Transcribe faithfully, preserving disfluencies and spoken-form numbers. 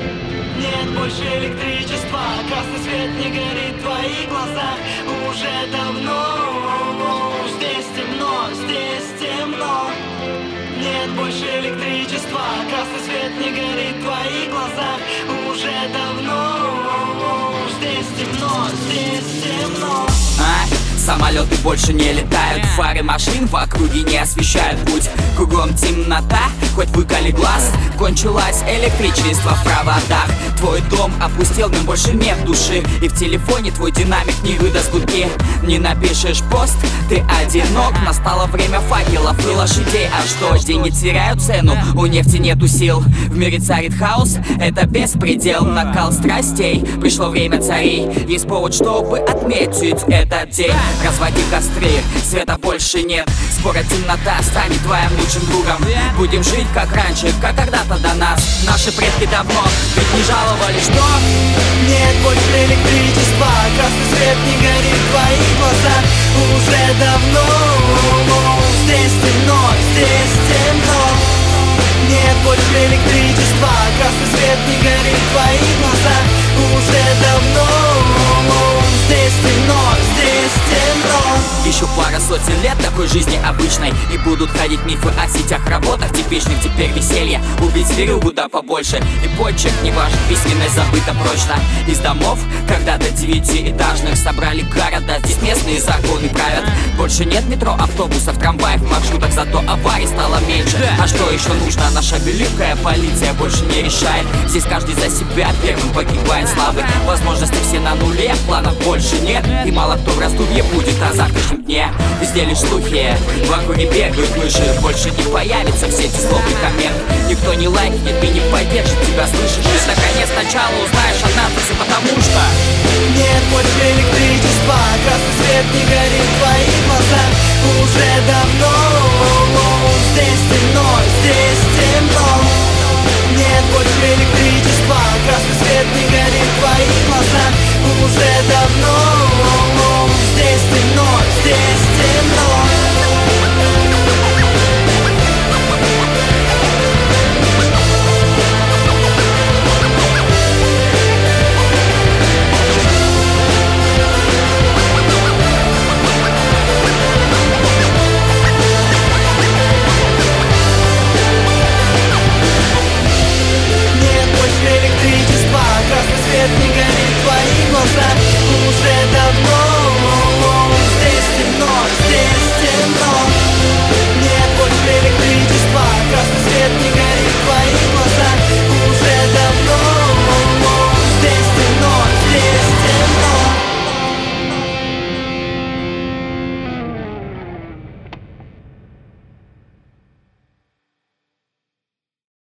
Нет больше электричества, красный свет не горит в твоих глазах уже давно. Здесь темно, здесь темно. Нет больше электричества, красный свет не горит в твоих глазах уже давно. Здесь темно, здесь темно. А? Самолеты больше не летают, фары машин в округе не освещают путь. Кругом темнота, хоть выколи глаз. Кончилось электричество в проводах. Твой дом опустел, но больше нет души. И в телефоне твой динамик не выдаст гудки. Не напишешь пост, ты одинок. Настало время факелов и лошадей. А что, деньги теряют цену, у нефти нету сил. В мире царит хаос, это беспредел. Накал страстей, пришло время царей. Есть повод, чтобы отметить этот день. Разводи костры, света больше нет. Скоро темнота станет твоим лучшим другом. Будем жить как раньше, как когда-то до нас. Наши предки давно ведь не жаловались, что нет больше электричества, красный свет не горит в твоих глазах уже давно. Здесь темно, здесь темно. Нет больше электричества, красный свет не горит в твоих глазах уже давно. Здесь темно, здесь темно. Еще пара сотен лет такой жизни обычной, и будут ходить мифы о сетях, работах типичных. Теперь веселье, убить зверюгу да побольше. И почек не важен, письменность забыта прочно. Из домов когда-то девятиэтажных собрали города. Здесь местные законы правят. Больше нет метро, автобусов, трамваев, маршруток. Зато аварий стало меньше. А что еще нужно? Наша великая полиция больше не решает. Здесь каждый за себя первым погибает славы. Возможности все на нуле, планов больше нет. И мало кто в раздумье будет о завтрашнем дне. Везде лишь слухи, в округе бегают мыши. Больше не появится в сети злобный коммент. Никто не лайкнет и не поддержит тебя, слышишь? Ты наконец сначала узнаешь однажды все потому что нет больше электричества, красный свет не горит в твоих глазах уже давно. Здесь темно, здесь темно. Нет больше электричества, красный свет не горит в твоих глазах уже давно.